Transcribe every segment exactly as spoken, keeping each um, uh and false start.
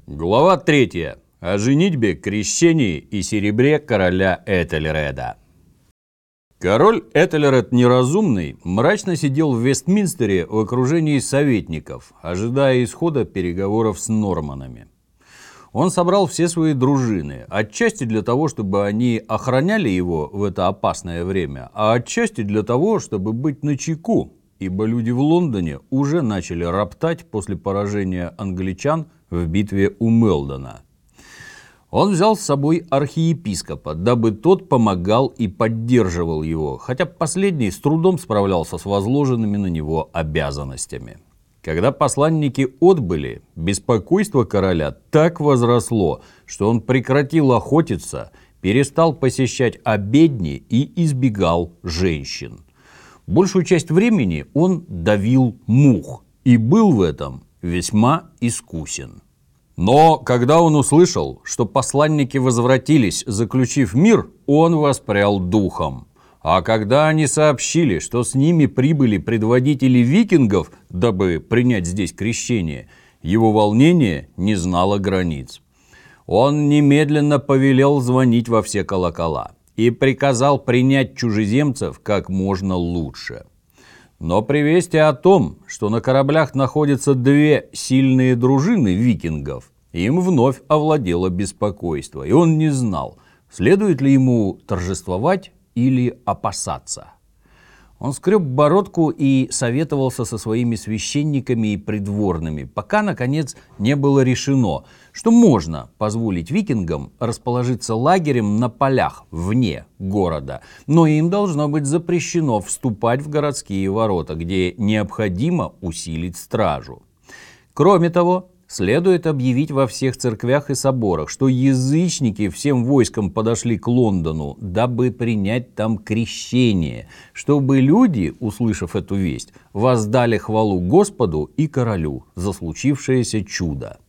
Глава третья. О женитьбе, крещении и серебре короля Этельреда. Король Этельред Неразумный мрачно сидел в Вестминстере в окружении советников, ожидая исхода переговоров с норманнами. Он собрал все свои дружины, отчасти для того, чтобы они охраняли его в это опасное время, а отчасти для того, чтобы быть начеку, ибо люди в Лондоне уже начали роптать после поражения англичан в битве у Мелдона. Он взял с собой архиепископа, дабы тот помогал и поддерживал его, хотя последний с трудом справлялся с возложенными на него обязанностями. Когда посланники отбыли, беспокойство короля так возросло, что он прекратил охотиться, перестал посещать обедни и избегал женщин. Большую часть времени он давил мух и был в этом весьма искусен. Но когда он услышал, что посланники возвратились, заключив мир, он воспрял духом. А когда они сообщили, что с ними прибыли предводители викингов, дабы принять здесь крещение, его волнение не знало границ. Он немедленно повелел звонить во все колокола и приказал принять чужеземцев как можно лучше. Но при вести о том, что на кораблях находятся две сильные дружины викингов, им вновь овладело беспокойство, и он не знал, следует ли ему торжествовать или опасаться. Он скреб бородку и советовался со своими священниками и придворными, пока, наконец, не было решено, что можно позволить викингам расположиться лагерем на полях вне города, но им должно быть запрещено вступать в городские ворота, где необходимо усилить стражу. Кроме того, следует объявить во всех церквях и соборах, что язычники всем войском подошли к Лондону, дабы принять там крещение, чтобы люди, услышав эту весть, воздали хвалу Господу и королю за случившееся чудо.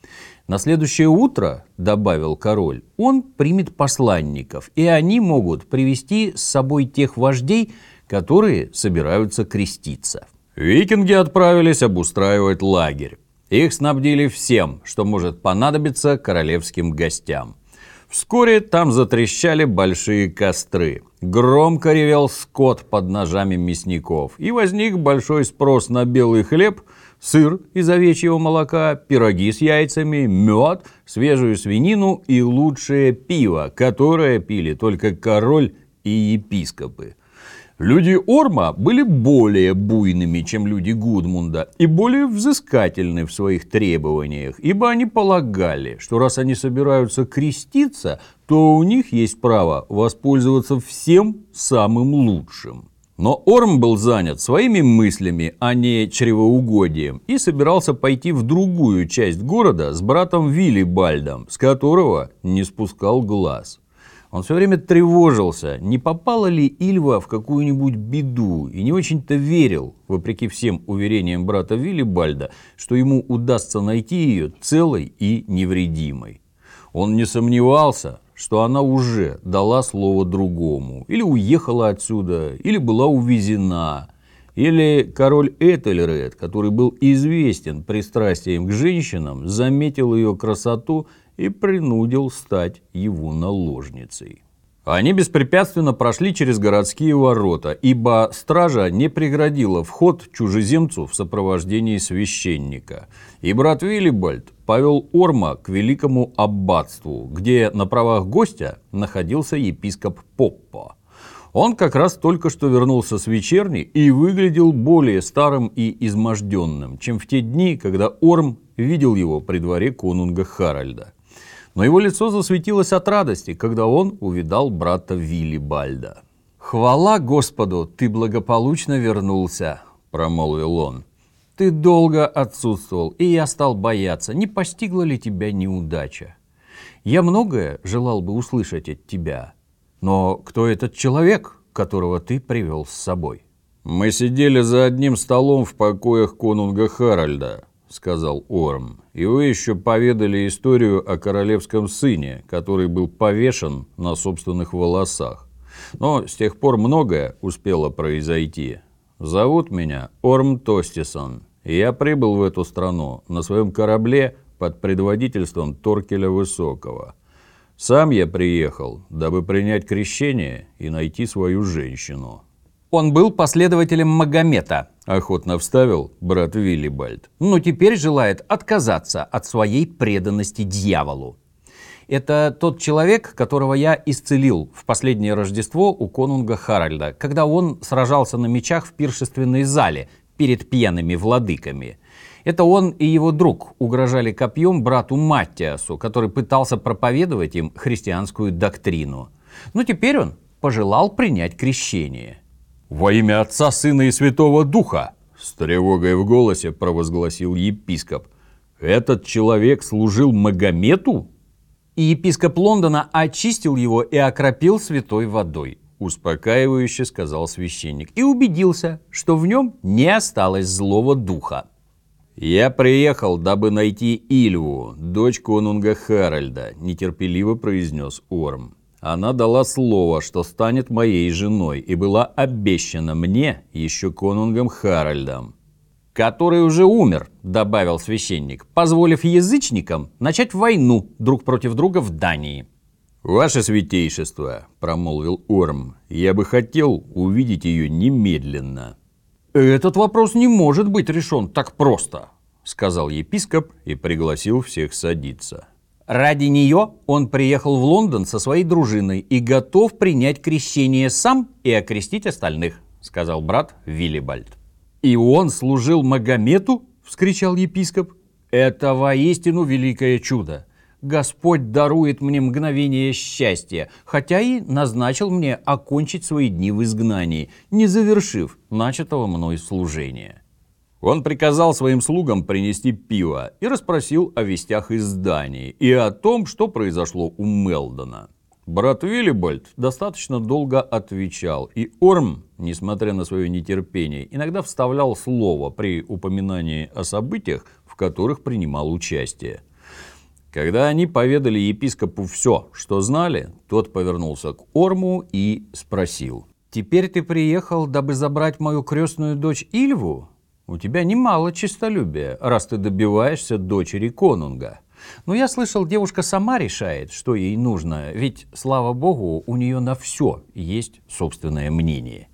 На следующее утро, добавил король, он примет посланников, и они могут привести с собой тех вождей, которые собираются креститься. Викинги отправились обустраивать лагерь. Их снабдили всем, что может понадобиться королевским гостям. Вскоре там затрещали большие костры. Громко ревел скот под ножами мясников. И возник большой спрос на белый хлеб, сыр из овечьего молока, пироги с яйцами, мед, свежую свинину и лучшее пиво, которое пили только король и епископы. Люди Орма были более буйными, чем люди Гудмунда, и более взыскательны в своих требованиях, ибо они полагали, что раз они собираются креститься, то у них есть право воспользоваться всем самым лучшим. Но Орм был занят своими мыслями, а не чревоугодием, и собирался пойти в другую часть города с братом Виллибальдом, с которого не спускал глаз. Он все время тревожился, не попала ли Ильва в какую-нибудь беду, и не очень-то верил, вопреки всем уверениям брата Виллибальда, что ему удастся найти ее целой и невредимой. Он не сомневался, что она уже дала слово другому, или уехала отсюда, или была увезена, или король Этельред, который был известен пристрастием к женщинам, заметил ее красоту и принудил стать его наложницей. Они беспрепятственно прошли через городские ворота, ибо стража не преградила вход чужеземцу в сопровождении священника. И брат Виллибальд повел Орма к великому аббатству, где на правах гостя находился епископ Поппо. Он как раз только что вернулся с вечерни и выглядел более старым и изможденным, чем в те дни, когда Орм видел его при дворе конунга Харальда. Но его лицо засветилось от радости, когда он увидал брата Виллибальда. «Хвала Господу, ты благополучно вернулся», – промолвил он. «Ты долго отсутствовал, и я стал бояться, не постигла ли тебя неудача. Я многое желал бы услышать от тебя, но кто этот человек, которого ты привел с собой?» «Мы сидели за одним столом в покоях конунга Харальда», — сказал Орм, — «и вы еще поведали историю о королевском сыне, который был повешен на собственных волосах. Но с тех пор многое успело произойти. Зовут меня Орм Тостисон, и я прибыл в эту страну на своем корабле под предводительством Торкеля Высокого. Сам я приехал, дабы принять крещение и найти свою женщину». «Он был последователем Магомета», — охотно вставил брат Виллибальд. «но теперь желает отказаться от своей преданности дьяволу. Это тот человек, которого я исцелил в последнее Рождество у конунга Харальда, когда он сражался на мечах в пиршественной зале перед пьяными владыками. Это он и его друг угрожали копьем брату Маттиасу, который пытался проповедовать им христианскую доктрину. Но теперь он пожелал принять крещение». «Во имя Отца, Сына и Святого Духа!» — с тревогой в голосе провозгласил епископ. «Этот человек служил Магомету?» «И епископ Лондона очистил его и окропил святой водой», — успокаивающе сказал священник, «и убедился, что в нем не осталось злого духа». «Я приехал, дабы найти Ильву, дочь конунга Харальда», — нетерпеливо произнес Орм. «Она дала слово, что станет моей женой, и была обещана мне еще конунгом Харальдом». «Который уже умер», — добавил священник, «позволив язычникам начать войну друг против друга в Дании». «Ваше святейшество», — промолвил Орм, — «я бы хотел увидеть ее немедленно». «Этот вопрос не может быть решен так просто», — сказал епископ и пригласил всех садиться. «Ради нее он приехал в Лондон со своей дружиной и готов принять крещение сам и окрестить остальных», — сказал брат Виллибальд. «И он служил Магомету?» — вскричал епископ. «Это воистину великое чудо. Господь дарует мне мгновение счастья, хотя и назначил мне окончить свои дни в изгнании, не завершив начатого мной служения». Он приказал своим слугам принести пиво и расспросил о вестях из Дании и о том, что произошло у Мелдона. Брат Виллибальд достаточно долго отвечал, и Орм, несмотря на свое нетерпение, иногда вставлял слово при упоминании о событиях, в которых принимал участие. Когда они поведали епископу все, что знали, тот повернулся к Орму и спросил: «Теперь ты приехал, дабы забрать мою крестную дочь Ильву? У тебя немало честолюбия, раз ты добиваешься дочери конунга. Но я слышал, девушка сама решает, что ей нужно, ведь, слава богу, у нее на все есть собственное мнение».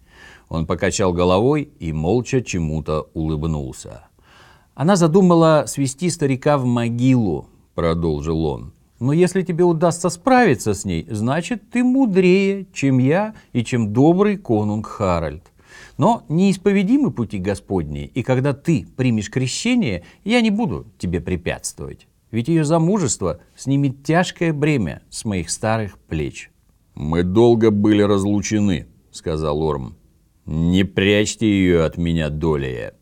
Он покачал головой и молча чему-то улыбнулся. «Она задумала свести старика в могилу», — продолжил он. «Но если тебе удастся справиться с ней, значит, ты мудрее, чем я и чем добрый конунг Харальд. Но неисповедимы пути Господни, и когда ты примешь крещение, я не буду тебе препятствовать. Ведь ее замужество снимет тяжкое бремя с моих старых плеч». «Мы долго были разлучены», — сказал Орм. «Не прячьте ее от меня, долее».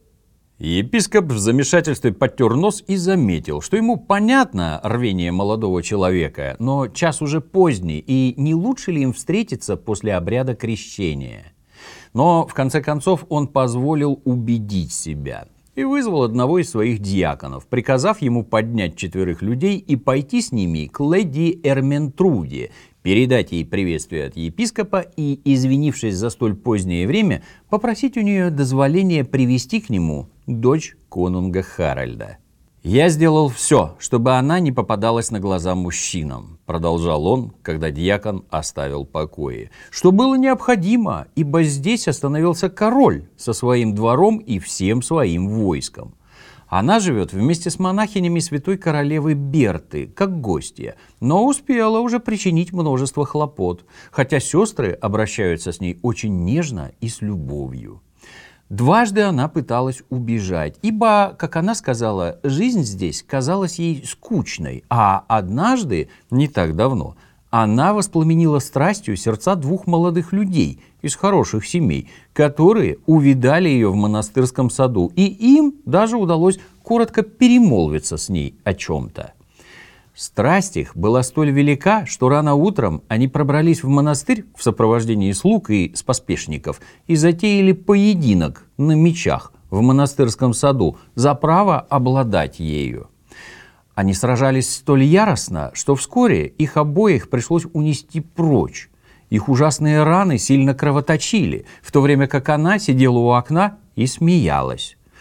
Епископ в замешательстве потер нос и заметил, что ему понятно рвение молодого человека, но час уже поздний, и не лучше ли им встретиться после обряда крещения? Но, в конце концов, он позволил убедить себя и вызвал одного из своих диаконов, приказав ему поднять четверых людей и пойти с ними к леди Эрментруде, передать ей приветствие от епископа и, извинившись за столь позднее время, попросить у нее дозволения привести к нему дочь конунга Харальда. «Я сделал все, чтобы она не попадалась на глаза мужчинам», — продолжал он, когда диакон оставил покои, «что было необходимо, ибо здесь остановился король со своим двором и всем своим войском. Она живет вместе с монахинями святой королевы Берты, как гостья, но успела уже причинить множество хлопот, хотя сестры обращаются с ней очень нежно и с любовью. Дважды она пыталась убежать, ибо, как она сказала, жизнь здесь казалась ей скучной, а однажды, не так давно, она воспламенила страстью сердца двух молодых людей из хороших семей, которые увидали ее в монастырском саду, и им даже удалось коротко перемолвиться с ней о чем-то. Страсть их была столь велика, что рано утром они пробрались в монастырь в сопровождении слуг и споспешников и затеяли поединок на мечах в монастырском саду за право обладать ею. Они сражались столь яростно, что вскоре их обоих пришлось унести прочь. Их ужасные раны сильно кровоточили, в то время как она сидела у окна и смеялась.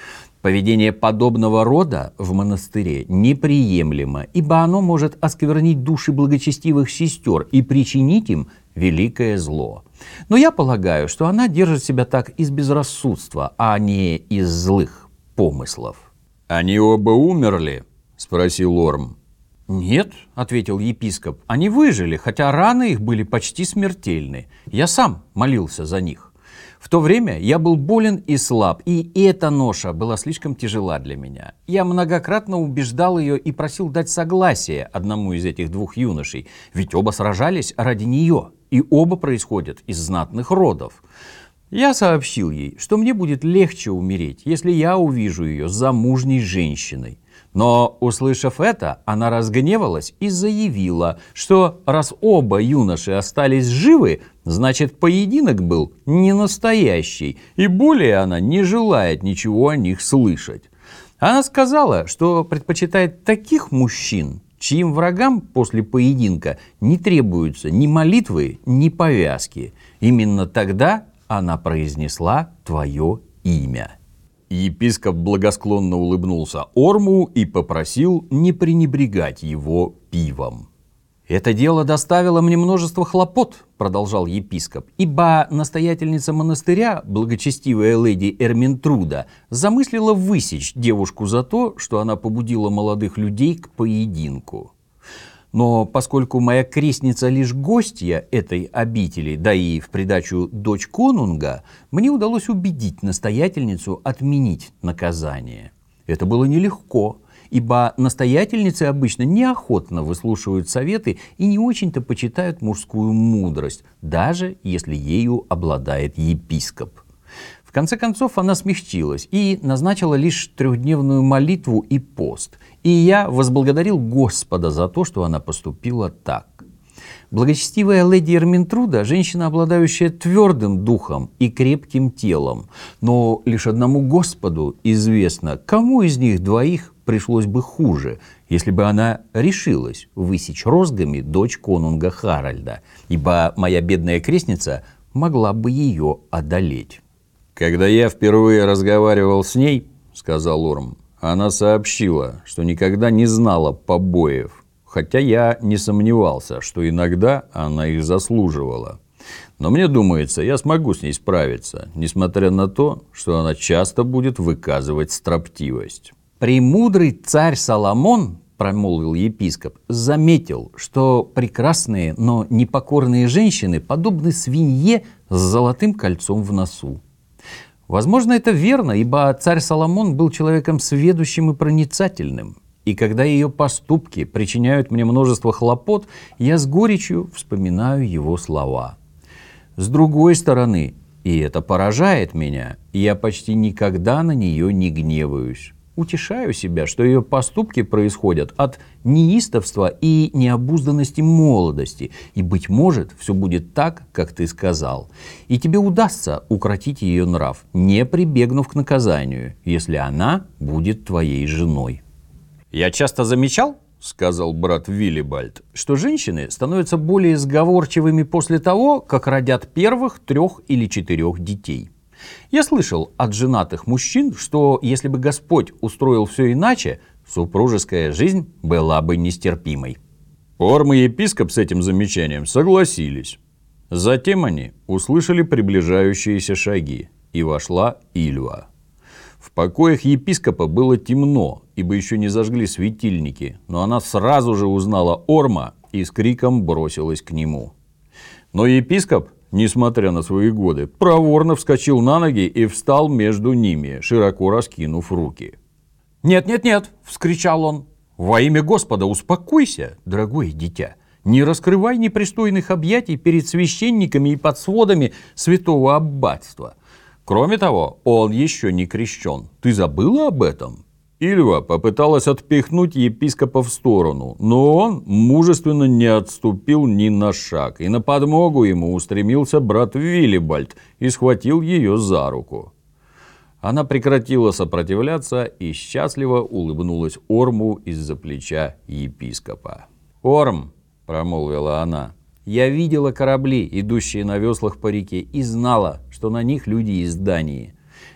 Поведение подобного рода в монастыре неприемлемо, ибо оно может осквернить души благочестивых сестер и причинить им великое зло. Но я полагаю, что она держит себя так из безрассудства, а не из злых помыслов». «Они оба умерли?» – спросил Орм. «Нет», – ответил епископ, – «они выжили, хотя раны их были почти смертельны. Я сам молился за них. В то время я был болен и слаб, и эта ноша была слишком тяжела для меня. Я многократно убеждал ее и просил дать согласие одному из этих двух юношей, ведь оба сражались ради нее, и оба происходят из знатных родов. Я сообщил ей, что мне будет легче умереть, если я увижу ее замужней женщиной. Но, услышав это, она разгневалась и заявила, что раз оба юноши остались живы, значит, поединок был не настоящий, и более она не желает ничего о них слышать. Она сказала, что предпочитает таких мужчин, чьим врагам после поединка не требуются ни молитвы, ни повязки. Именно тогда она произнесла твое имя». Епископ благосклонно улыбнулся Орму и попросил не пренебрегать его пивом. «Это дело доставило мне множество хлопот», — продолжал епископ, «ибо настоятельница монастыря, благочестивая леди Эрминтруда, замыслила высечь девушку за то, что она побудила молодых людей к поединку. Но поскольку моя крестница лишь гостья этой обители, да и в придачу дочь конунга, мне удалось убедить настоятельницу отменить наказание. Это было нелегко, ибо настоятельницы обычно неохотно выслушивают советы и не очень-то почитают мужскую мудрость, даже если ею обладает епископ. В конце концов она смягчилась и назначила лишь трехдневную молитву и пост. И я возблагодарил Господа за то, что она поступила так. Благочестивая леди Эрминтруда – женщина, обладающая твердым духом и крепким телом. Но лишь одному Господу известно, кому из них двоих пришлось бы хуже, если бы она решилась высечь розгами дочь конунга Харальда, ибо моя бедная крестница могла бы ее одолеть. «Когда я впервые разговаривал с ней, — сказал Орм, — она сообщила, что никогда не знала побоев, хотя я не сомневался, что иногда она их заслуживала. Но мне думается, я смогу с ней справиться, несмотря на то, что она часто будет выказывать строптивость». «Премудрый царь Соломон, — промолвил епископ, — заметил, что прекрасные, но непокорные женщины подобны свинье с золотым кольцом в носу. Возможно, это верно, ибо царь Соломон был человеком сведущим и проницательным. И когда ее поступки причиняют мне множество хлопот, я с горечью вспоминаю его слова. С другой стороны, и это поражает меня, я почти никогда на нее не гневаюсь. Утешаю себя, что ее поступки происходят от неистовства и необузданности молодости, и, быть может, все будет так, как ты сказал. И тебе удастся укротить ее нрав, не прибегнув к наказанию, если она будет твоей женой». «Я часто замечал, — сказал брат Виллибальд, — что женщины становятся более сговорчивыми после того, как родят первых трех или четырех детей. Я слышал от женатых мужчин, что если бы Господь устроил все иначе, супружеская жизнь была бы нестерпимой». Орм и епископ с этим замечанием согласились. Затем они услышали приближающиеся шаги, и вошла Ильва. В покоях епископа было темно, ибо еще не зажгли светильники, но она сразу же узнала Орма и с криком бросилась к нему. Но епископ, несмотря на свои годы, проворно вскочил на ноги и встал между ними, широко раскинув руки. «Нет, нет, нет!» – вскричал он. «Во имя Господа успокойся, дорогое дитя! Не раскрывай непристойных объятий перед священниками и под сводами святого аббатства. Кроме того, он еще не крещен. Ты забыла об этом?» Ильва попыталась отпихнуть епископа в сторону, но он мужественно не отступил ни на шаг, и на подмогу ему устремился брат Виллибальд и схватил ее за руку. Она прекратила сопротивляться и счастливо улыбнулась Орму из-за плеча епископа. «Орм, — промолвила она, — я видела корабли, идущие на веслах по реке, и знала, что на них люди из Дании.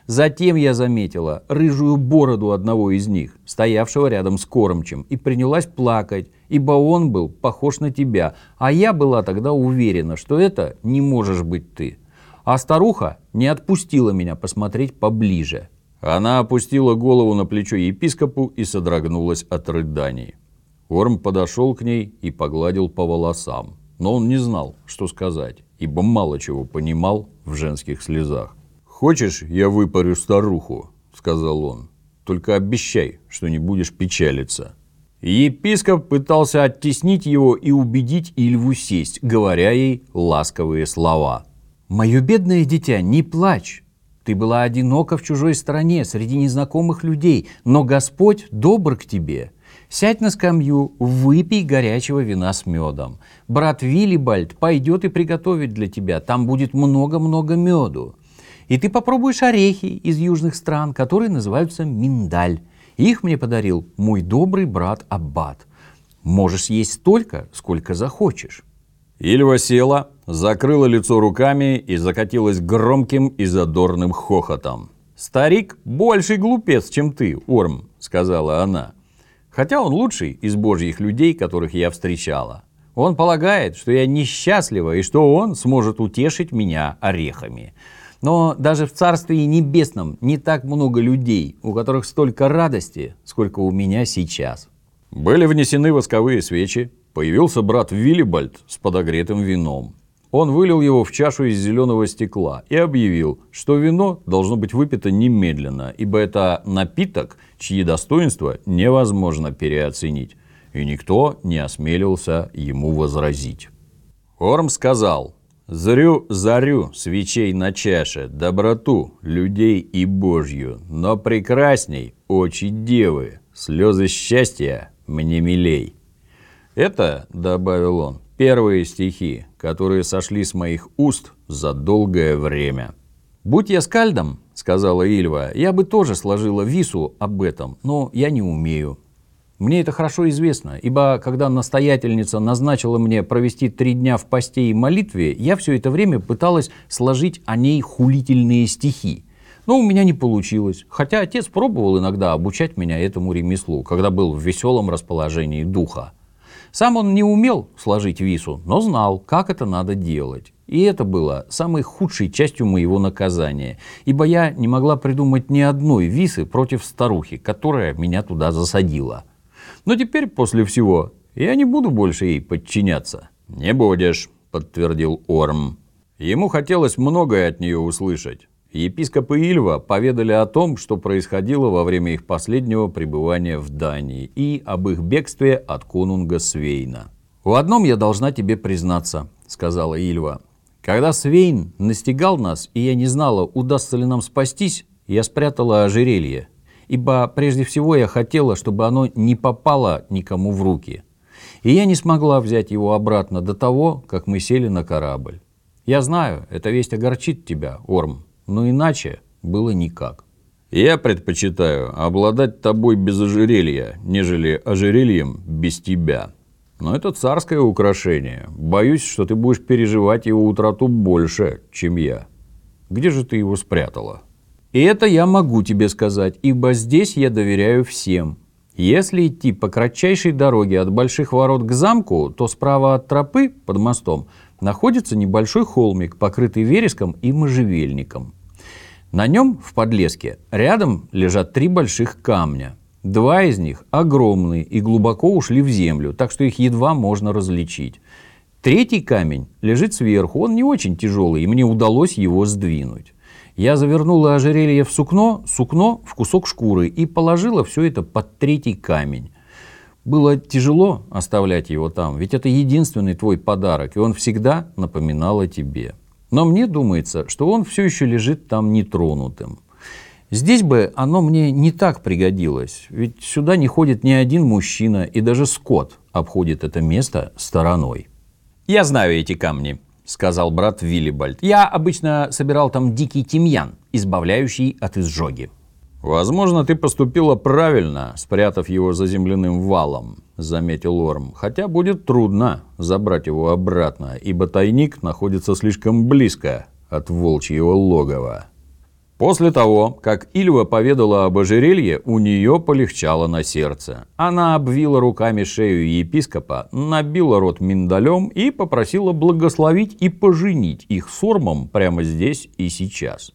Затем я заметила рыжую бороду одного из них, стоявшего рядом с кормчим, и принялась плакать, ибо он был похож на тебя, а я была тогда уверена, что это не можешь быть ты. А старуха не отпустила меня посмотреть поближе. Она опустила голову на плечо епископу и содрогнулась от рыданий. Орм подошел к ней и погладил по волосам, но он не знал, что сказать, ибо мало чего понимал в женских слезах. «Хочешь, я выпарю старуху?» – сказал он. «Только обещай, что не будешь печалиться». Епископ пытался оттеснить его и убедить Ильву сесть, говоря ей ласковые слова. «Мое бедное дитя, не плачь. Ты была одинока в чужой стране, среди незнакомых людей, но Господь добр к тебе. Сядь на скамью, выпей горячего вина с медом. Брат Виллибальд пойдет и приготовит для тебя, там будет много-много меду. И ты попробуешь орехи из южных стран, которые называются миндаль. Их мне подарил мой добрый брат Аббат. Можешь есть столько, сколько захочешь». Ильва села, закрыла лицо руками и закатилась громким и задорным хохотом. «Старик больший глупец, чем ты, Орм», — сказала она. «Хотя он лучший из божьих людей, которых я встречала. Он полагает, что я несчастлива и что он сможет утешить меня орехами. Но даже в Царстве Небесном не так много людей, у которых столько радости, сколько у меня сейчас». Были внесены восковые свечи. Появился брат Виллибальд с подогретым вином. Он вылил его в чашу из зеленого стекла и объявил, что вино должно быть выпито немедленно, ибо это напиток, чьи достоинства невозможно переоценить, и никто не осмелился ему возразить. Орм сказал: «Зрю зарю свечей на чаше, доброту людей и Божью, но прекрасней очи девы, слезы счастья мне милей». Это, добавил он, первые стихи, которые сошли с моих уст за долгое время. «Будь я скальдом, — сказала Ильва, — я бы тоже сложила вису об этом, но я не умею. Мне это хорошо известно, ибо когда настоятельница назначила мне провести три дня в посте и молитве, я все это время пыталась сложить о ней хулительные стихи. Но у меня не получилось, хотя отец пробовал иногда обучать меня этому ремеслу, когда был в веселом расположении духа. Сам он не умел сложить вису, но знал, как это надо делать. И это было самой худшей частью моего наказания, ибо я не могла придумать ни одной висы против старухи, которая меня туда засадила. Но теперь, после всего, я не буду больше ей подчиняться». «Не будешь», — подтвердил Орм. Ему хотелось многое от нее услышать. Епископ и Ильва поведали о том, что происходило во время их последнего пребывания в Дании, и об их бегстве от конунга Свейна. «В одном я должна тебе признаться, — сказала Ильва. Когда Свейн настигал нас, и я не знала, удастся ли нам спастись, я спрятала ожерелье, ибо прежде всего я хотела, чтобы оно не попало никому в руки. И я не смогла взять его обратно до того, как мы сели на корабль. Я знаю, эта весть огорчит тебя, Орм, но иначе было никак». «Я предпочитаю обладать тобой без ожерелья, нежели ожерельем без тебя. Но это царское украшение. Боюсь, что ты будешь переживать его утрату больше, чем я. Где же ты его спрятала?» «И это я могу тебе сказать, ибо здесь я доверяю всем. Если идти по кратчайшей дороге от больших ворот к замку, то справа от тропы под мостом находится небольшой холмик, покрытый вереском и можжевельником. На нем, в подлеске, рядом лежат три больших камня. Два из них огромные и глубоко ушли в землю, так что их едва можно различить. Третий камень лежит сверху, он не очень тяжелый, и мне удалось его сдвинуть. Я завернула ожерелье в сукно, сукно в кусок шкуры и положила все это под третий камень. Было тяжело оставлять его там, ведь это единственный твой подарок, и он всегда напоминал о тебе. Но мне думается, что он все еще лежит там нетронутым. Здесь бы оно мне не так пригодилось, ведь сюда не ходит ни один мужчина, и даже скот обходит это место стороной». «Я знаю эти камни», — сказал брат Виллибальд. «Я обычно собирал там дикий тимьян, избавляющий от изжоги». «Возможно, ты поступила правильно, спрятав его за земляным валом», — заметил Орм. «Хотя будет трудно забрать его обратно, ибо тайник находится слишком близко от волчьего логова». После того, как Ильва поведала об ожерелье, у нее полегчало на сердце. Она обвила руками шею епископа, набила рот миндалем и попросила благословить и поженить их с Ормом прямо здесь и сейчас.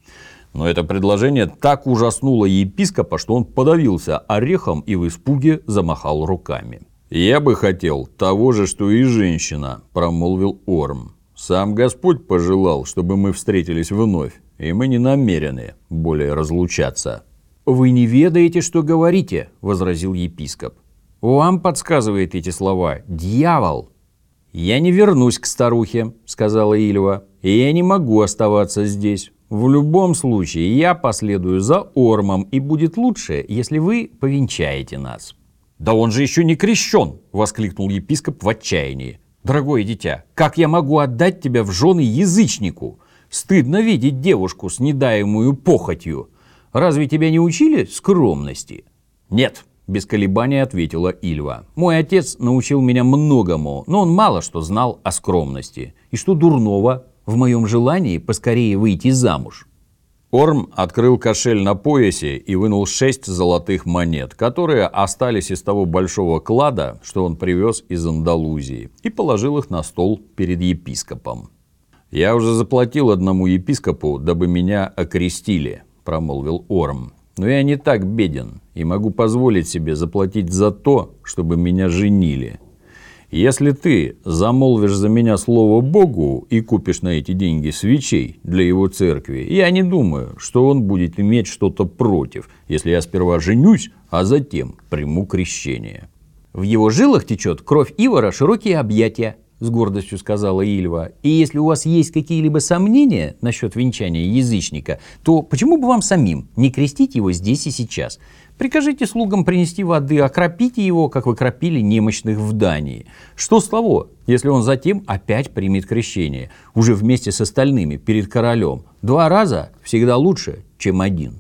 Но это предложение так ужаснуло епископа, что он подавился орехом и в испуге замахал руками. «Я бы хотел того же, что и женщина», – промолвил Орм. «Сам Господь пожелал, чтобы мы встретились вновь. И мы не намерены более разлучаться». «Вы не ведаете, что говорите», – возразил епископ. «Вам подсказывает эти слова дьявол». «Я не вернусь к старухе», – сказала Ильва, – «и я не могу оставаться здесь. В любом случае я последую за Ормом, и будет лучше, если вы повенчаете нас». «Да он же еще не крещен!» – воскликнул епископ в отчаянии. «Дорогое дитя, как я могу отдать тебя в жены язычнику? Стыдно видеть девушку с недаемую похотью. Разве тебя не учили скромности?» «Нет», – без колебаний ответила Ильва. «Мой отец научил меня многому, но он мало что знал о скромности. И что дурного в моем желании поскорее выйти замуж?» Орм открыл кошель на поясе и вынул шесть золотых монет, которые остались из того большого клада, что он привез из Андалузии, и положил их на стол перед епископом. «Я уже заплатил одному епископу, дабы меня окрестили», – промолвил Орм. «Но я не так беден и могу позволить себе заплатить за то, чтобы меня женили. Если ты замолвишь за меня слово Богу и купишь на эти деньги свечей для его церкви, я не думаю, что он будет иметь что-то против, если я сперва женюсь, а затем приму крещение». «В его жилах течет кровь Ивара, широкие объятия», – с гордостью сказала Ильва. «И если у вас есть какие-либо сомнения насчет венчания язычника, то почему бы вам самим не крестить его здесь и сейчас? Прикажите слугам принести воды, окропите его, как вы кропили немощных в Дании. Что с того, если он затем опять примет крещение, уже вместе с остальными, перед королем? Два раза всегда лучше, чем один».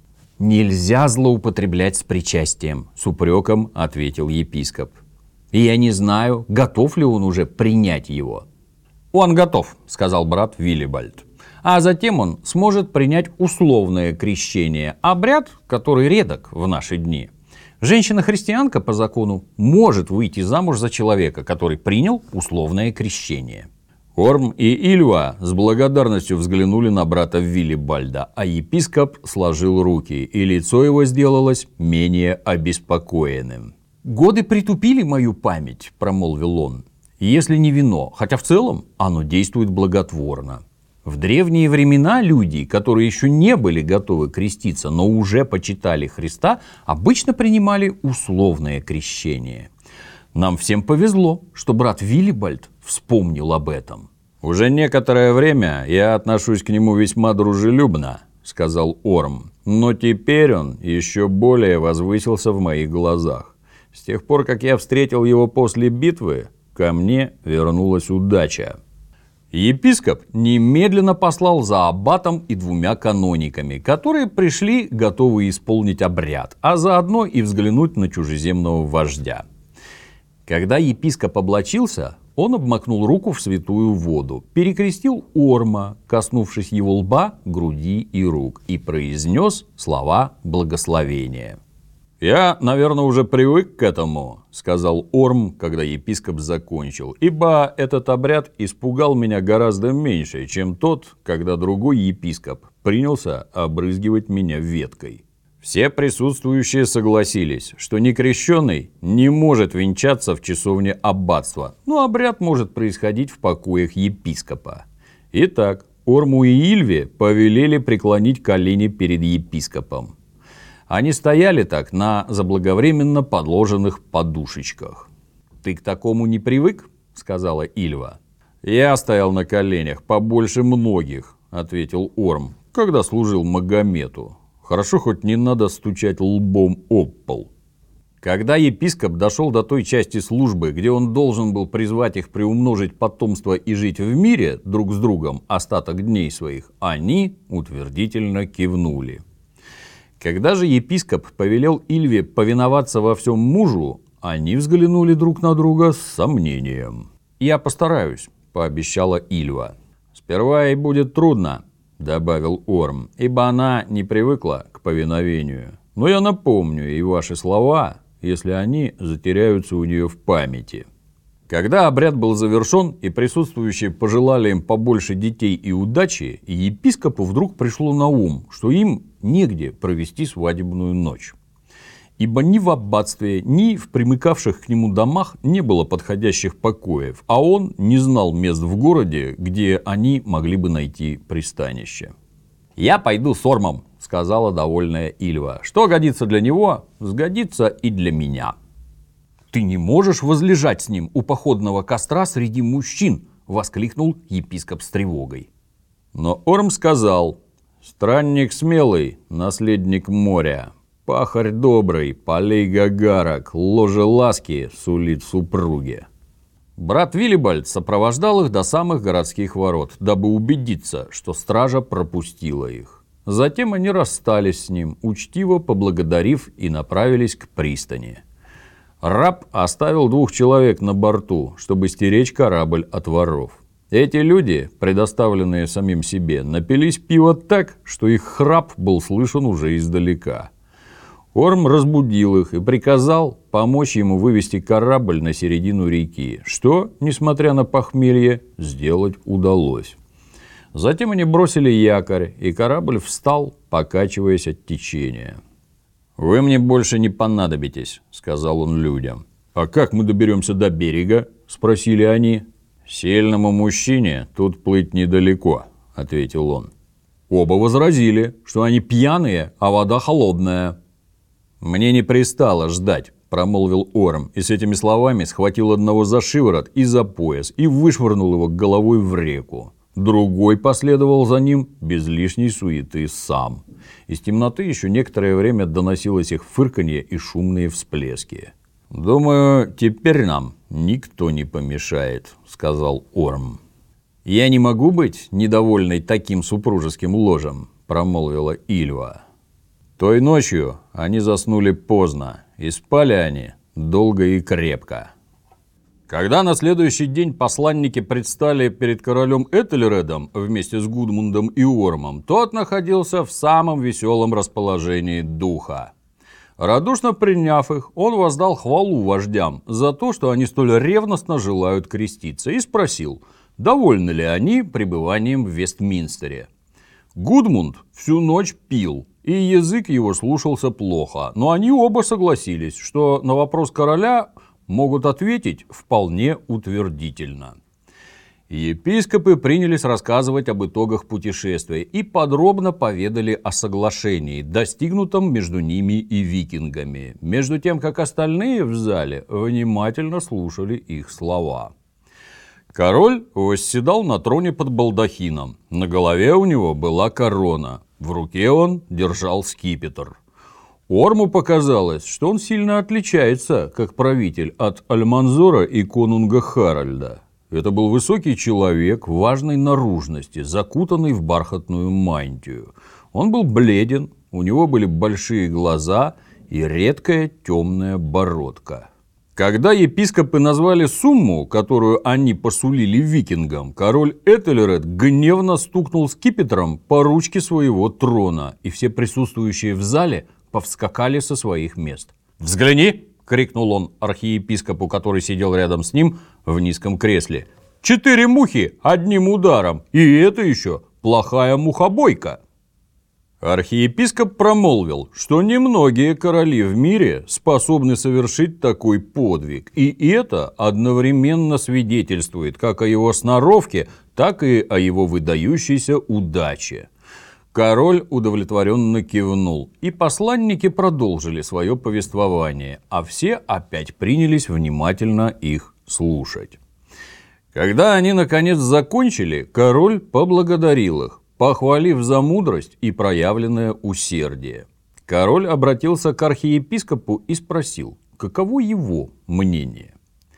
«Нельзя злоупотреблять с причастием», – с упреком ответил епископ. «И я не знаю, готов ли он уже принять его». «Он готов», – сказал брат Виллибальд. «А затем он сможет принять условное крещение, обряд, который редок в наши дни. Женщина-христианка по закону может выйти замуж за человека, который принял условное крещение». Орм и Ильва с благодарностью взглянули на брата Виллибальда, а епископ сложил руки, и лицо его сделалось менее обеспокоенным. «Годы притупили мою память», – промолвил он, – «если не вино, хотя в целом оно действует благотворно. В древние времена люди, которые еще не были готовы креститься, но уже почитали Христа, обычно принимали условное крещение. Нам всем повезло, что брат Виллибальд вспомнил об этом». «Уже некоторое время я отношусь к нему весьма дружелюбно», – сказал Орм, – «но теперь он еще более возвысился в моих глазах. С тех пор, как я встретил его после битвы, ко мне вернулась удача». Епископ немедленно послал за аббатом и двумя канониками, которые пришли, готовые исполнить обряд, а заодно и взглянуть на чужеземного вождя. Когда епископ облачился, он обмакнул руку в святую воду, перекрестил Орма, коснувшись его лба, груди и рук, и произнес слова благословения. «Я, наверное, уже привык к этому», – сказал Орм, когда епископ закончил, «ибо этот обряд испугал меня гораздо меньше, чем тот, когда другой епископ принялся обрызгивать меня веткой». Все присутствующие согласились, что некрещенный не может венчаться в часовне аббатства, но обряд может происходить в покоях епископа. Итак, Орму и Ильве повелели преклонить колени перед епископом. Они стояли так на заблаговременно подложенных подушечках. «Ты к такому не привык?» – сказала Ильва. «Я стоял на коленях побольше многих», – ответил Орм, – «когда служил Магомету. Хорошо, хоть не надо стучать лбом об пол». Когда епископ дошел до той части службы, где он должен был призвать их приумножить потомство и жить в мире друг с другом остаток дней своих, они утвердительно кивнули. Когда же епископ повелел Ильве повиноваться во всем мужу, они взглянули друг на друга с сомнением. «Я постараюсь», – пообещала Ильва. «Сперва и будет трудно. добавил Орм, ибо она не привыкла к повиновению. Но я напомню ей ваши слова, если они затеряются у нее в памяти. Когда обряд был завершен и присутствующие пожелали им побольше детей и удачи, епископу вдруг пришло на ум, что им негде провести свадебную ночь. Ибо ни в аббатстве, ни в примыкавших к нему домах не было подходящих покоев, а он не знал мест в городе, где они могли бы найти пристанище. «Я пойду с Ормом», — сказала довольная Ильва. «Что годится для него, сгодится и для меня». «Ты не можешь возлежать с ним у походного костра среди мужчин!» — воскликнул епископ с тревогой. Но Орм сказал: «Странник смелый, наследник моря, пахарь добрый, полей гагарок, ложе ласки сулит супруге». Брат Виллибальд сопровождал их до самых городских ворот, дабы убедиться, что стража пропустила их. Затем они расстались с ним, учтиво поблагодарив, и направились к пристани. Раб оставил двух человек на борту, чтобы стеречь корабль от воров. Эти люди, предоставленные самим себе, напились пива так, что их храп был слышен уже издалека. Орм разбудил их и приказал помочь ему вывести корабль на середину реки, что, несмотря на похмелье, сделать удалось. Затем они бросили якорь, и корабль встал, покачиваясь от течения. «Вы мне больше не понадобитесь», — сказал он людям. «А как мы доберемся до берега?» — спросили они. «Сильному мужчине тут плыть недалеко», — ответил он. Оба возразили, что они пьяные, а вода холодная. «Мне не пристало ждать», — промолвил Орм, и с этими словами схватил одного за шиворот и за пояс и вышвырнул его головой в реку. Другой последовал за ним без лишней суеты сам. Из темноты еще некоторое время доносилось их фырканье и шумные всплески. «Думаю, теперь нам никто не помешает», — сказал Орм. «Я не могу быть недовольной таким супружеским ложем», — промолвила Ильва. Той ночью они заснули поздно, и спали они долго и крепко. Когда на следующий день посланники предстали перед королем Этельредом вместе с Гудмундом и Ормом, тот находился в самом веселом расположении духа. Радушно приняв их, он воздал хвалу вождям за то, что они столь ревностно желают креститься, и спросил, довольны ли они пребыванием в Вестминстере. Гудмунд всю ночь пил, и язык его слушался плохо, но они оба согласились, что на вопрос короля могут ответить вполне утвердительно. Епископы принялись рассказывать об итогах путешествия и подробно поведали о соглашении, достигнутом между ними и викингами, между тем, как остальные в зале внимательно слушали их слова. Король восседал на троне под балдахином, на голове у него была корона, в руке он держал скипетр. Орму показалось, что он сильно отличается, как правитель, от Альманзора и конунга Харальда. Это был высокий человек важной наружности, закутанный в бархатную мантию. Он был бледен, у него были большие глаза и редкая темная бородка. Когда епископы назвали сумму, которую они посулили викингам, король Этельред гневно стукнул скипетром по ручке своего трона, и все присутствующие в зале повскакали со своих мест. «Взгляни!» — крикнул он архиепископу, который сидел рядом с ним в низком кресле. «Четыре мухи одним ударом, и это еще плохая мухобойка!» Архиепископ промолвил, что немногие короли в мире способны совершить такой подвиг, и это одновременно свидетельствует как о его сноровке, так и о его выдающейся удаче. Король удовлетворенно кивнул, и посланники продолжили свое повествование, а все опять принялись внимательно их слушать. Когда они наконец закончили, король поблагодарил их, похвалив за мудрость и проявленное усердие. Король обратился к архиепископу и спросил, каково его мнение.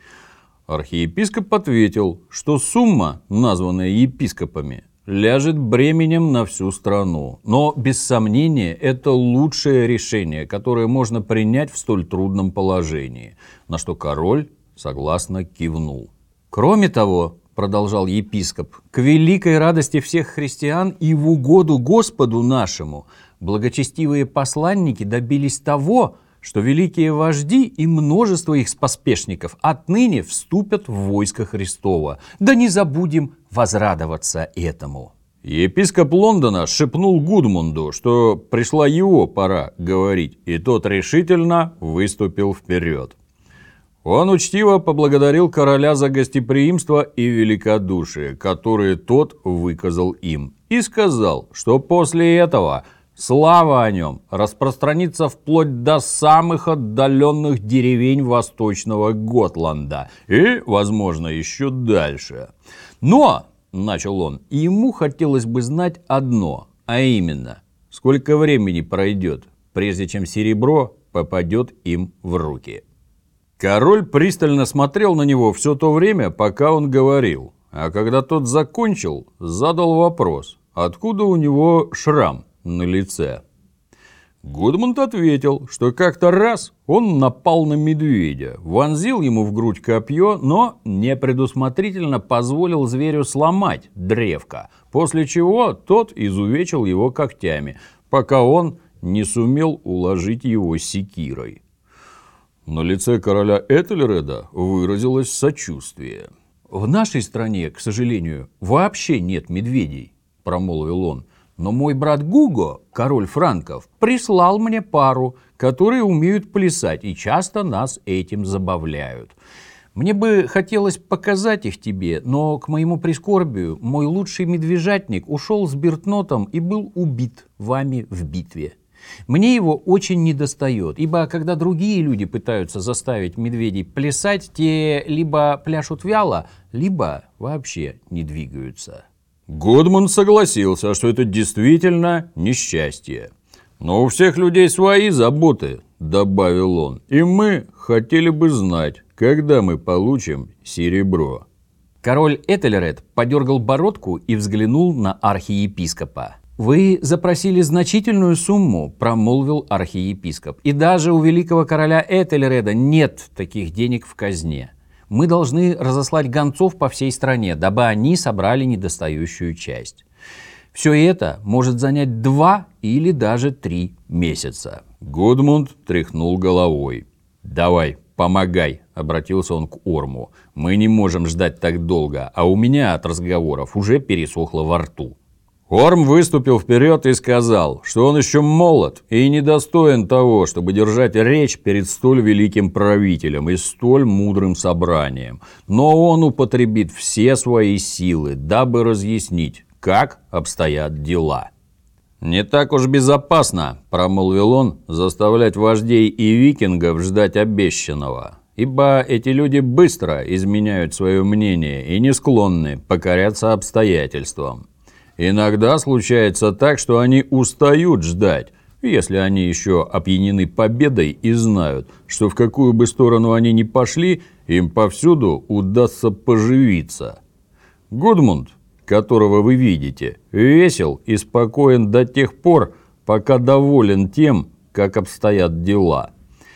Архиепископ ответил, что сумма, названная епископами, ляжет бременем на всю страну. Но, без сомнения, это лучшее решение, которое можно принять в столь трудном положении, на что король согласно кивнул. «Кроме того, — продолжал епископ, к великой радости всех христиан и в угоду Господу нашему, благочестивые посланники добились того, что великие вожди и множество их споспешников отныне вступят в войско Христово. Да не забудем возрадоваться этому. Епископ Лондона шепнул Гудмунду, что пришла его пора говорить, и тот решительно выступил вперед. Он учтиво поблагодарил короля за гостеприимство и великодушие, которые тот выказал им, и сказал, что после этого слава о нем распространится вплоть до самых отдаленных деревень восточного Готланда и, возможно, еще дальше. Но, начал он, ему хотелось бы знать одно, а именно, сколько времени пройдет, прежде чем серебро попадет им в руки. Король пристально смотрел на него все то время, пока он говорил, а когда тот закончил, задал вопрос, откуда у него шрам на лице. Гудмунд ответил, что как-то раз он напал на медведя, вонзил ему в грудь копье, но непредусмотрительно позволил зверю сломать древко, после чего тот изувечил его когтями, пока он не сумел уложить его секирой. На лице короля Этельреда выразилось сочувствие. «В нашей стране, к сожалению, вообще нет медведей», – промолвил он. «Но мой брат Гуго, король франков, прислал мне пару, которые умеют плясать и часто нас этим забавляют. Мне бы хотелось показать их тебе, но, к моему прискорбию, мой лучший медвежатник ушел с Бертнотом и был убит вами в битве. Мне его очень недостает, ибо когда другие люди пытаются заставить медведей плясать, те либо пляшут вяло, либо вообще не двигаются». Гудмунд согласился, что это действительно несчастье. «Но у всех людей свои заботы», — добавил он, — «и мы хотели бы знать, когда мы получим серебро». Король Этельред подергал бородку и взглянул на архиепископа. «Вы запросили значительную сумму», – промолвил архиепископ. «И даже у великого короля Этельреда нет таких денег в казне. Мы должны разослать гонцов по всей стране, дабы они собрали недостающую часть. Все это может занять два или даже три месяца». Гудмунд тряхнул головой. «Давай, помогай», – обратился он к Орму. «Мы не можем ждать так долго, а у меня от разговоров уже пересохло во рту». Орм выступил вперед и сказал, что он еще молод и недостоин того, чтобы держать речь перед столь великим правителем и столь мудрым собранием. Но он употребит все свои силы, дабы разъяснить, как обстоят дела. «Не так уж безопасно», – промолвил он, – «заставлять вождей и викингов ждать обещанного. Ибо эти люди быстро изменяют свое мнение и не склонны покоряться обстоятельствам. Иногда случается так, что они устают ждать, если они еще опьянены победой и знают, что в какую бы сторону они ни пошли, им повсюду удастся поживиться. Гудмунд, которого вы видите, весел и спокоен до тех пор, пока доволен тем, как обстоят дела.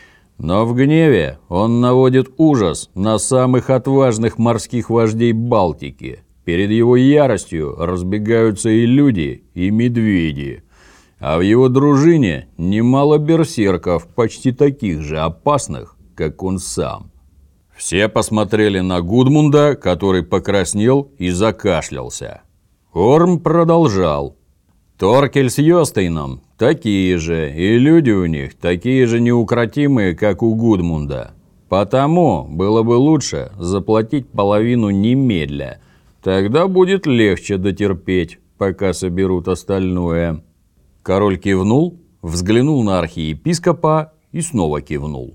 Но в гневе он наводит ужас на самых отважных морских вождей Балтики. Перед его яростью разбегаются и люди, и медведи. А в его дружине немало берсерков, почти таких же опасных, как он сам. Все посмотрели на Гудмунда, который покраснел и закашлялся. Орм продолжал. Торкель с Йостейном такие же, и люди у них такие же неукротимые, как у Гудмунда. Потому было бы лучше заплатить половину немедля. Тогда будет легче дотерпеть, пока соберут остальное. Король кивнул, взглянул на архиепископа и снова кивнул.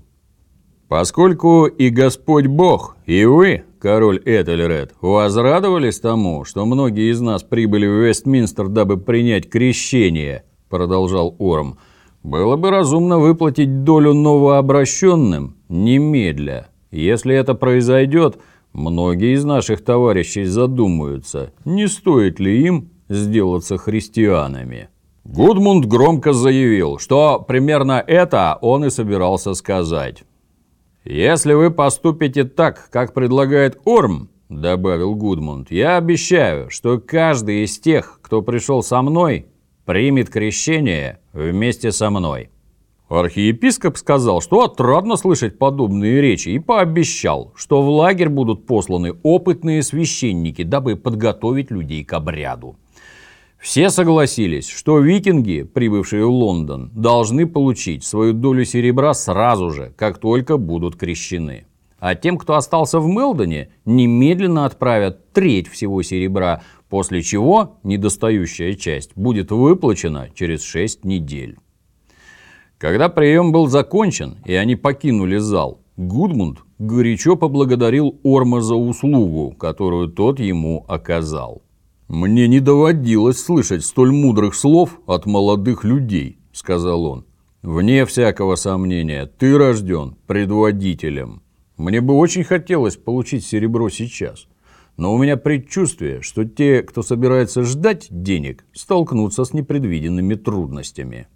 Поскольку и Господь Бог, и вы, король Этельред, возрадовались тому, что многие из нас прибыли в Вестминстер, дабы принять крещение, продолжал Орм, было бы разумно выплатить долю новообращенным немедля. Если это произойдет, многие из наших товарищей задумаются, не стоит ли им сделаться христианами. Гудмунд громко заявил, что примерно это он и собирался сказать. «Если вы поступите так, как предлагает Орм, — добавил Гудмунд, — «я обещаю, что каждый из тех, кто пришел со мной, примет крещение вместе со мной». Архиепископ сказал, что отрадно слышать подобные речи, и пообещал, что в лагерь будут посланы опытные священники, дабы подготовить людей к обряду. Все согласились, что викинги, прибывшие в Лондон, должны получить свою долю серебра сразу же, как только будут крещены. А тем, кто остался в Мелдоне, немедленно отправят треть всего серебра, после чего недостающая часть будет выплачена через шесть недель. Когда прием был закончен, и они покинули зал, Гудмунд горячо поблагодарил Орма за услугу, которую тот ему оказал. «Мне не доводилось слышать столь мудрых слов от молодых людей», — сказал он. «Вне всякого сомнения, ты рожден предводителем. Мне бы очень хотелось получить серебро сейчас, но у меня предчувствие, что те, кто собирается ждать денег, столкнутся с непредвиденными трудностями.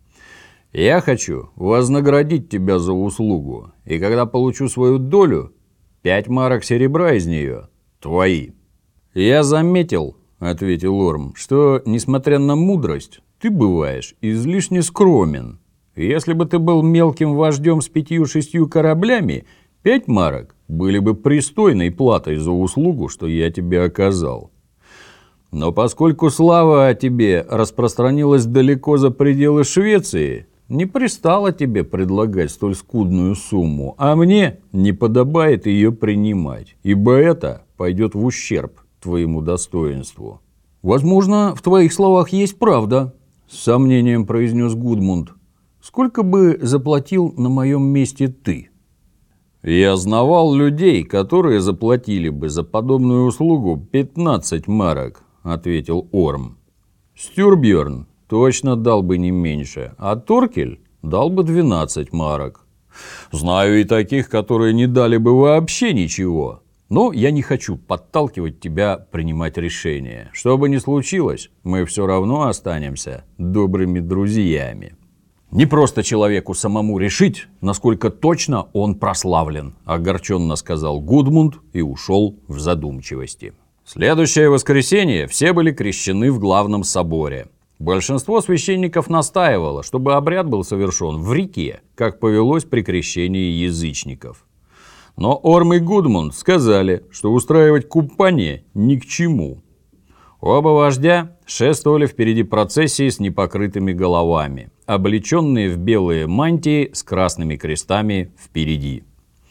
Я хочу вознаградить тебя за услугу, и когда получу свою долю, пять марок серебра из нее твои». «Я заметил, — ответил Орм, — что, несмотря на мудрость, ты бываешь излишне скромен. Если бы ты был мелким вождем с пятью-шестью кораблями, пять марок были бы пристойной платой за услугу, что я тебе оказал. Но поскольку слава о тебе распространилась далеко за пределы Швеции, не пристало тебе предлагать столь скудную сумму, а мне не подобает ее принимать, ибо это пойдет в ущерб твоему достоинству». «Возможно, в твоих словах есть правда», — с сомнением произнес Гудмунд. «Сколько бы заплатил на моем месте ты?» «Я знавал людей, которые заплатили бы за подобную услугу пятнадцать марок», — ответил Орм. «Стюрбьерн точно дал бы не меньше, а Торкель дал бы двенадцать марок. Знаю и таких, которые не дали бы вообще ничего. Но я не хочу подталкивать тебя принимать решение. Что бы ни случилось, мы все равно останемся добрыми друзьями». «Не просто человеку самому решить, насколько точно он прославлен», — огорченно сказал Гудмунд и ушел в задумчивости. В следующее воскресенье все были крещены в главном соборе. Большинство священников настаивало, чтобы обряд был совершен в реке, как повелось при крещении язычников. Но Орм и Гудмунд сказали, что устраивать купание ни к чему. Оба вождя шествовали впереди процессии с непокрытыми головами, облеченные в белые мантии с красными крестами впереди.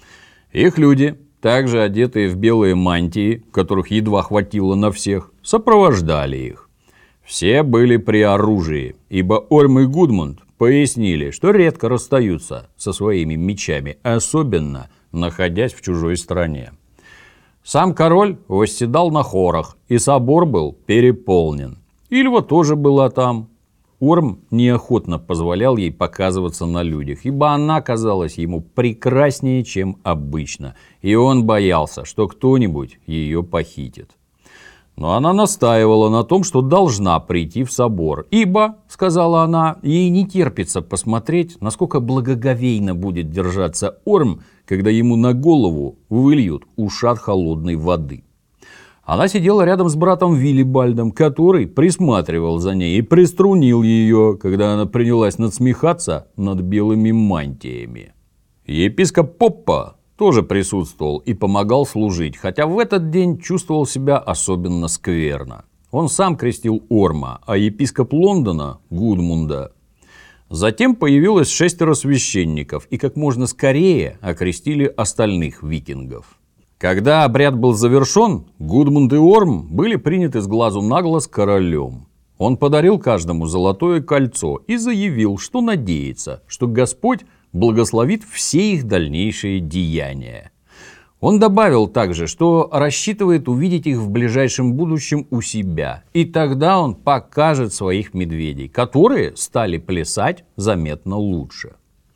Их люди, также одетые в белые мантии, которых едва хватило на всех, сопровождали их. Все были при оружии, ибо Орм и Гудмунд пояснили, что редко расстаются со своими мечами, особенно находясь в чужой стране. Сам король восседал на хорах, и собор был переполнен. Ильва тоже была там. Орм неохотно позволял ей показываться на людях, ибо она казалась ему прекраснее, чем обычно, и он боялся, что кто-нибудь ее похитит. Но она настаивала на том, что должна прийти в собор, ибо, сказала она, ей не терпится посмотреть, насколько благоговейно будет держаться Орм, когда ему на голову выльют ушат холодной воды. Она сидела рядом с братом Виллибальдом, который присматривал за ней и приструнил ее, когда она принялась надсмехаться над белыми мантиями. Епископ Поппа тоже присутствовал и помогал служить, хотя в этот день чувствовал себя особенно скверно. Он сам крестил Орма, а епископ Лондона – Гудмунда. Затем появилось шестеро священников и как можно скорее окрестили остальных викингов. Когда обряд был завершен, Гудмунд и Орм были приняты с глазу на глаз королем. Он подарил каждому золотое кольцо и заявил, что надеется, что Господь благословит все их дальнейшие деяния. Он добавил также, что рассчитывает увидеть их в ближайшем будущем у себя, и тогда он покажет своих медведей, которые стали плясать заметно лучше.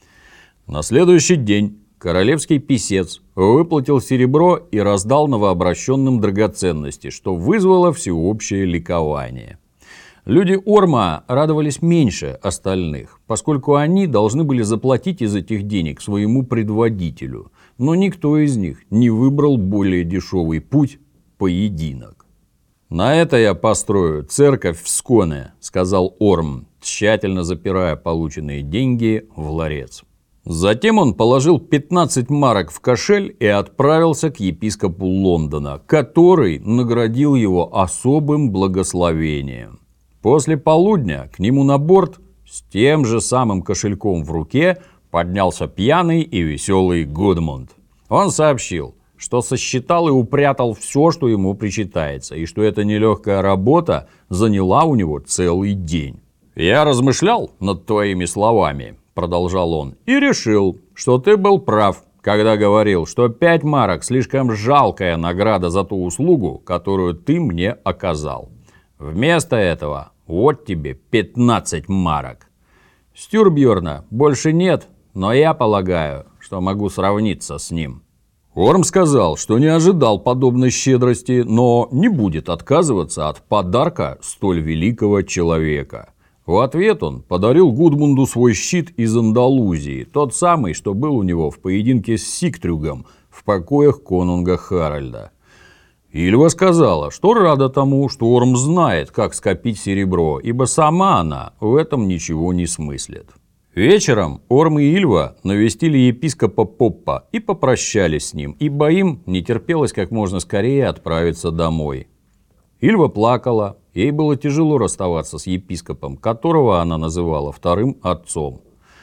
На следующий день королевский писец выплатил серебро и раздал новообращенным драгоценности, что вызвало всеобщее ликование. Люди Орма радовались меньше остальных, поскольку они должны были заплатить из этих денег своему предводителю, но никто из них не выбрал более дешевый путь поединок. «На это я построю церковь в Сконе», — сказал Орм, тщательно запирая полученные деньги в ларец. Затем он положил пятнадцать марок в кошель и отправился к епископу Лондона, который наградил его особым благословением. После полудня к нему на борт с тем же самым кошельком в руке поднялся пьяный и веселый Гудмунд. Он сообщил, что сосчитал и упрятал все, что ему причитается, и что эта нелегкая работа заняла у него целый день. «Я размышлял над твоими словами», — продолжал он, — «и решил, что ты был прав, когда говорил, что пять марок слишком жалкая награда за ту услугу, которую ты мне оказал. Вместо этого вот тебе пятнадцать марок. Стюрбьерна больше нет, но я полагаю, что могу сравниться с ним». Орм сказал, что не ожидал подобной щедрости, но не будет отказываться от подарка столь великого человека. В ответ он подарил Гудмунду свой щит из Андалузии, тот самый, что был у него в поединке с Сиктрюгом в покоях конунга Харальда. Ильва сказала, что рада тому, что Орм знает, как скопить серебро, ибо сама она в этом ничего не смыслит. Вечером Орм и Ильва навестили епископа Поппа и попрощались с ним, ибо им не терпелось как можно скорее отправиться домой. Ильва плакала, ей было тяжело расставаться с епископом, которого она называла вторым отцом.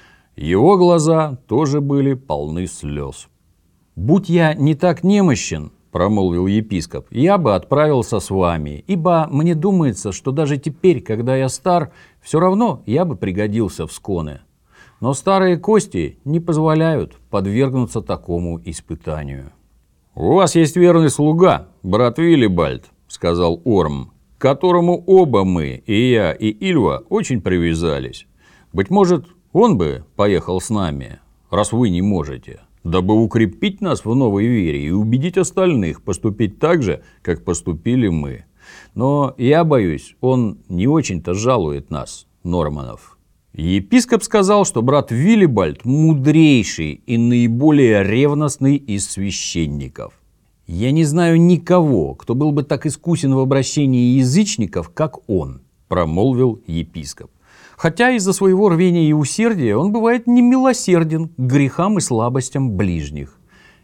Его глаза тоже были полны слез. «Будь я не так немощен, — промолвил епископ, — я бы отправился с вами, ибо мне думается, что даже теперь, когда я стар, все равно я бы пригодился в Сконе. Но старые кости не позволяют подвергнуться такому испытанию». «У вас есть верный слуга, брат Виллибальд, — сказал Орм, — к которому оба мы, и я, и Ильва, очень привязались. Быть может, он бы поехал с нами, раз вы не можете, дабы укрепить нас в новой вере и убедить остальных поступить так же, как поступили мы. Но я боюсь, он не очень-то жалует нас, норманнов». Епископ сказал, что брат Виллибальд мудрейший и наиболее ревностный из священников. «Я не знаю никого, кто был бы так искусен в обращении язычников, как он», – промолвил епископ. «Хотя из-за своего рвения и усердия он бывает немилосерден к грехам и слабостям ближних.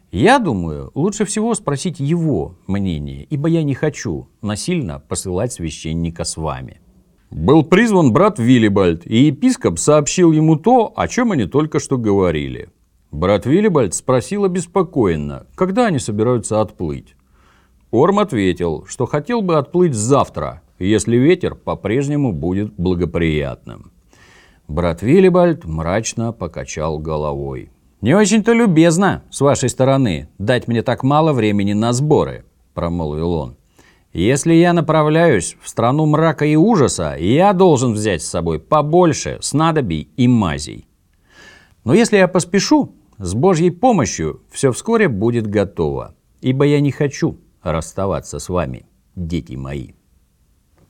Я думаю, лучше всего спросить его мнение, ибо я не хочу насильно посылать священника с вами». Был призван брат Виллибальд, и епископ сообщил ему то, о чем они только что говорили. Брат Виллибальд спросил обеспокоенно, когда они собираются отплыть. Орм ответил, что хотел бы отплыть завтра, если ветер по-прежнему будет благоприятным. Брат Виллибальд мрачно покачал головой. «Не очень-то любезно с вашей стороны дать мне так мало времени на сборы», – промолвил он. «Если я направляюсь в страну мрака и ужаса, я должен взять с собой побольше снадобий и мазей. Но если я поспешу, с Божьей помощью все вскоре будет готово, ибо я не хочу расставаться с вами, дети мои».